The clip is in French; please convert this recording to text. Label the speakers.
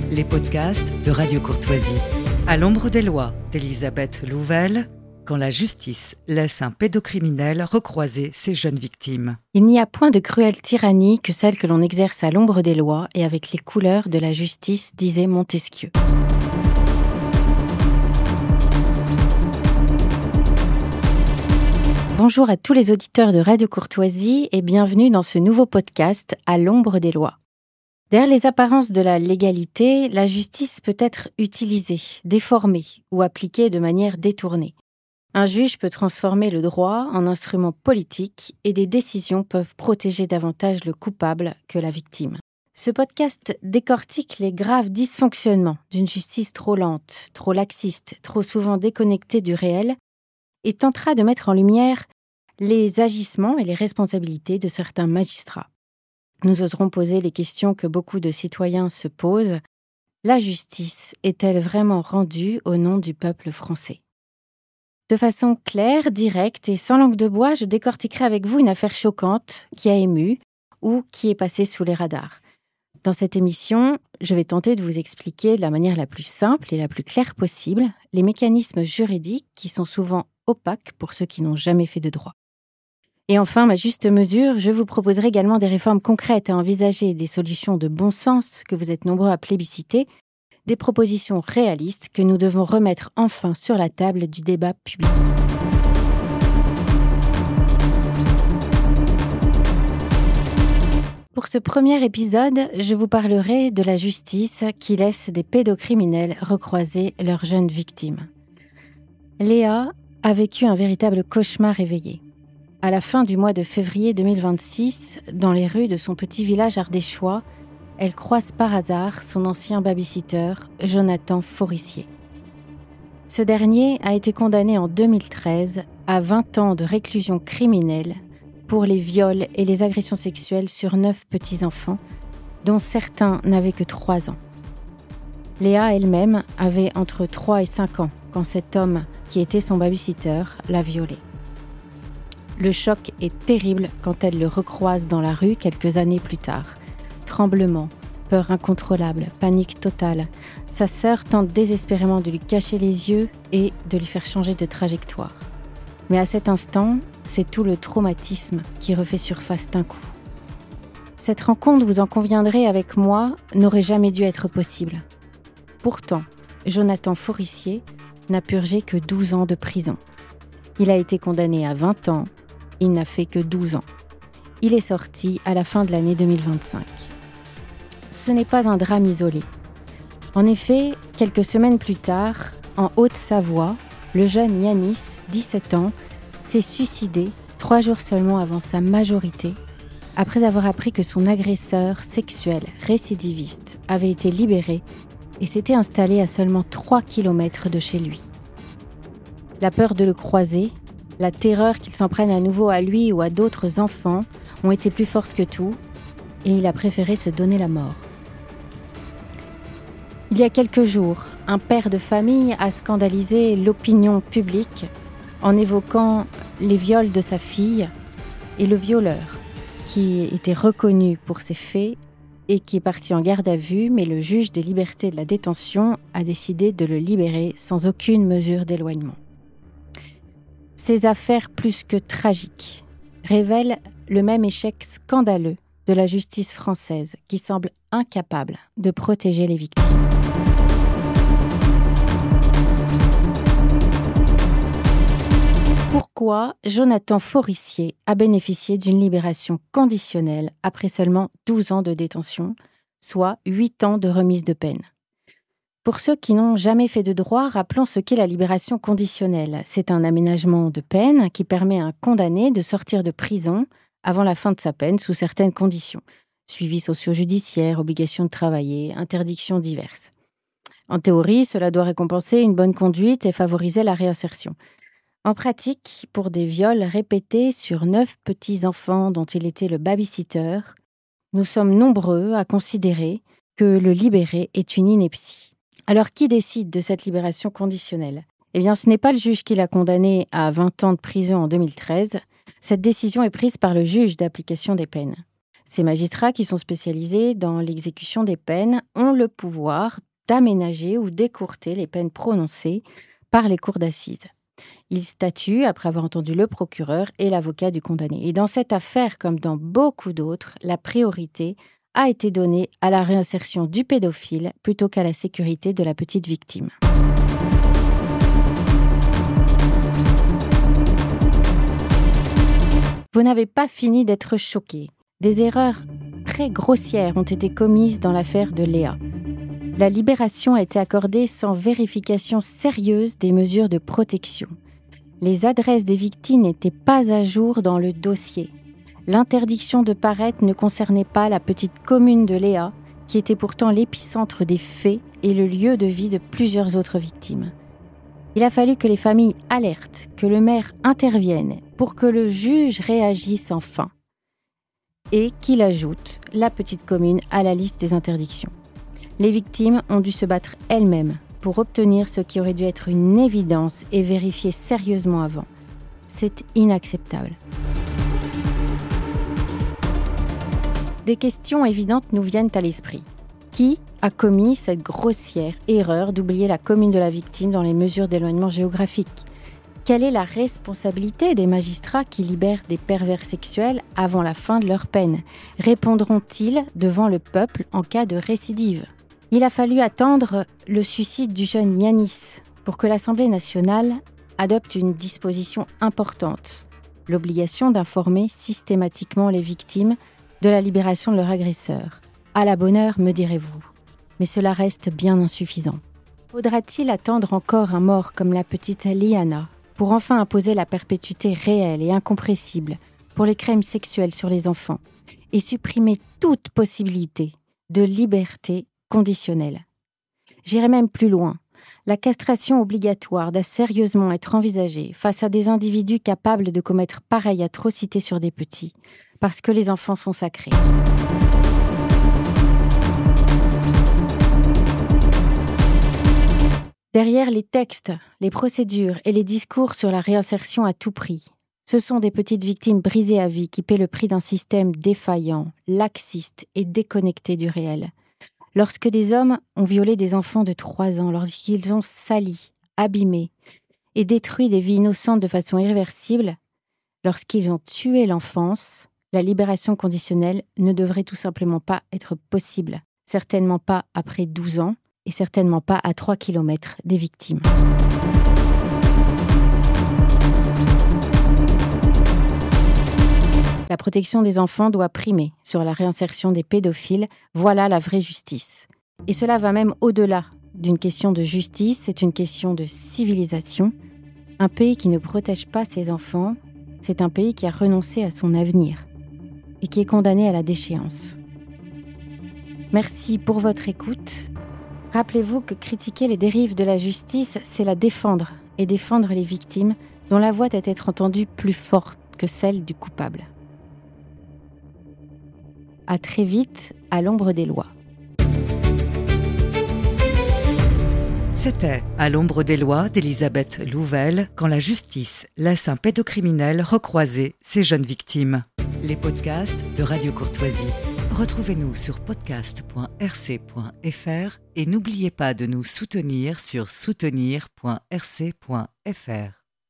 Speaker 1: les podcasts de Radio Courtoisie. À l'ombre des lois d'Elisabeth Louvel, quand la justice laisse un pédocriminel recroiser ses jeunes victimes.
Speaker 2: Il n'y a point de cruelle tyrannie que celle que l'on exerce à l'ombre des lois et avec les couleurs de la justice, disait Montesquieu. Bonjour à tous les auditeurs de Radio Courtoisie et bienvenue dans ce nouveau podcast à l'ombre des lois. Derrière les apparences de la légalité, la justice peut être utilisée, déformée ou appliquée de manière détournée. Un juge peut transformer le droit en instrument politique et des décisions peuvent protéger davantage le coupable que la victime. Ce podcast décortique les graves dysfonctionnements d'une justice trop lente, trop laxiste, trop souvent déconnectée du réel et tentera de mettre en lumière les agissements et les responsabilités de certains magistrats. Nous oserons poser les questions que beaucoup de citoyens se posent. La justice est-elle vraiment rendue au nom du peuple français ? De façon claire, directe et sans langue de bois, je décortiquerai avec vous une affaire choquante qui a ému ou qui est passée sous les radars. Dans cette émission, je vais tenter de vous expliquer de la manière la plus simple et la plus claire possible les mécanismes juridiques qui sont souvent opaques pour ceux qui n'ont jamais fait de droit. Et enfin, ma juste mesure, je vous proposerai également des réformes concrètes à envisager, des solutions de bon sens que vous êtes nombreux à plébisciter, des propositions réalistes que nous devons remettre enfin sur la table du débat public. Pour ce premier épisode, je vous parlerai de la justice qui laisse des pédocriminels recroiser leurs jeunes victimes. Léa a vécu un véritable cauchemar éveillé. À la fin du mois de février 2026, dans les rues de son petit village ardéchois, elle croise par hasard son ancien babysitter, Jonathan Forissier. Ce dernier a été condamné en 2013 à 20 ans de réclusion criminelle pour les viols et les agressions sexuelles sur 9 petits-enfants, dont certains n'avaient que 3 ans. Léa elle-même avait entre 3 et 5 ans quand cet homme, qui était son babysitter, l'a violée. Le choc est terrible quand elle le recroise dans la rue quelques années plus tard. Tremblement, peur incontrôlable, panique totale. Sa sœur tente désespérément de lui cacher les yeux et de lui faire changer de trajectoire. Mais à cet instant, c'est tout le traumatisme qui refait surface d'un coup. Cette rencontre, vous en conviendrez avec moi, n'aurait jamais dû être possible. Pourtant, Jonathan Forissier n'a purgé que 12 ans de prison. Il a été condamné à 20 ans. Il n'a fait que 12 ans. Il est sorti à la fin de l'année 2025. Ce n'est pas un drame isolé. En effet, quelques semaines plus tard, en Haute-Savoie, le jeune Yanis, 17 ans, s'est suicidé 3 jours seulement avant sa majorité, après avoir appris que son agresseur sexuel récidiviste avait été libéré et s'était installé à seulement 3 km de chez lui. La peur de le croiser, la terreur qu'il s'en prenne à nouveau à lui ou à d'autres enfants ont été plus fortes que tout, et il a préféré se donner la mort. Il y a quelques jours, un père de famille a scandalisé l'opinion publique en évoquant les viols de sa fille et le violeur, qui était reconnu pour ses faits et qui est parti en garde à vue, mais le juge des libertés de la détention a décidé de le libérer sans aucune mesure d'éloignement. Ces affaires plus que tragiques révèlent le même échec scandaleux de la justice française qui semble incapable de protéger les victimes. Pourquoi Jonathan Forissier a bénéficié d'une libération conditionnelle après seulement 12 ans de détention, soit 8 ans de remise de peine ? Pour ceux qui n'ont jamais fait de droit, rappelons ce qu'est la libération conditionnelle. C'est un aménagement de peine qui permet à un condamné de sortir de prison avant la fin de sa peine sous certaines conditions. Suivi socio-judiciaire, obligation de travailler, interdictions diverses. En théorie, cela doit récompenser une bonne conduite et favoriser la réinsertion. En pratique, pour des viols répétés sur 9 petits-enfants dont il était le babysitter, nous sommes nombreux à considérer que le libérer est une ineptie. Alors, qui décide de cette libération conditionnelle ? Eh bien, ce n'est pas le juge qui l'a condamné à 20 ans de prison en 2013. Cette décision est prise par le juge d'application des peines. Ces magistrats, qui sont spécialisés dans l'exécution des peines, ont le pouvoir d'aménager ou d'écourter les peines prononcées par les cours d'assises. Ils statuent après avoir entendu le procureur et l'avocat du condamné. Et dans cette affaire, comme dans beaucoup d'autres, la priorité a été donnée à la réinsertion du pédophile plutôt qu'à la sécurité de la petite victime. Vous n'avez pas fini d'être choqués. Des erreurs très grossières ont été commises dans l'affaire de Léa. La libération a été accordée sans vérification sérieuse des mesures de protection. Les adresses des victimes n'étaient pas à jour dans le dossier. L'interdiction de paraître ne concernait pas la petite commune de Léa, qui était pourtant l'épicentre des faits et le lieu de vie de plusieurs autres victimes. Il a fallu que les familles alertent, que le maire intervienne pour que le juge réagisse enfin et qu'il ajoute la petite commune à la liste des interdictions. Les victimes ont dû se battre elles-mêmes pour obtenir ce qui aurait dû être une évidence et vérifié sérieusement avant. C'est inacceptable. Des questions évidentes nous viennent à l'esprit. Qui a commis cette grossière erreur d'oublier la commune de la victime dans les mesures d'éloignement géographique ? Quelle est la responsabilité des magistrats qui libèrent des pervers sexuels avant la fin de leur peine ? Répondront-ils devant le peuple en cas de récidive ? Il a fallu attendre le suicide du jeune Yanis pour que l'Assemblée nationale adopte une disposition importante, l'obligation d'informer systématiquement les victimes de la libération de leur agresseur. À la bonne heure, me direz-vous, mais cela reste bien insuffisant. Faudra-t-il attendre encore un mort comme la petite Liana pour enfin imposer la perpétuité réelle et incompressible pour les crimes sexuels sur les enfants et supprimer toute possibilité de liberté conditionnelle? J'irai même plus loin. La castration obligatoire doit sérieusement être envisagée face à des individus capables de commettre pareille atrocité sur des petits, parce que les enfants sont sacrés. Derrière les textes, les procédures et les discours sur la réinsertion à tout prix, ce sont des petites victimes brisées à vie qui paient le prix d'un système défaillant, laxiste et déconnecté du réel. Lorsque des hommes ont violé des enfants de 3 ans, lorsqu'ils ont sali, abîmé et détruit des vies innocentes de façon irréversible, lorsqu'ils ont tué l'enfance, la libération conditionnelle ne devrait tout simplement pas être possible. Certainement pas après 12 ans et certainement pas à 3 km des victimes. La protection des enfants doit primer sur la réinsertion des pédophiles. Voilà la vraie justice. Et cela va même au-delà d'une question de justice, c'est une question de civilisation. Un pays qui ne protège pas ses enfants, c'est un pays qui a renoncé à son avenir et qui est condamné à la déchéance. Merci pour votre écoute. Rappelez-vous que critiquer les dérives de la justice, c'est la défendre et défendre les victimes dont la voix doit être entendue plus forte que celle du coupable. À très vite, à l'ombre des lois.
Speaker 1: C'était À l'ombre des lois d'Elisabeth Louvel, quand la justice laisse un pédocriminel recroiser ses jeunes victimes. Les podcasts de Radio Courtoisie. Retrouvez-nous sur podcast.rc.fr et n'oubliez pas de nous soutenir sur soutenir.rc.fr.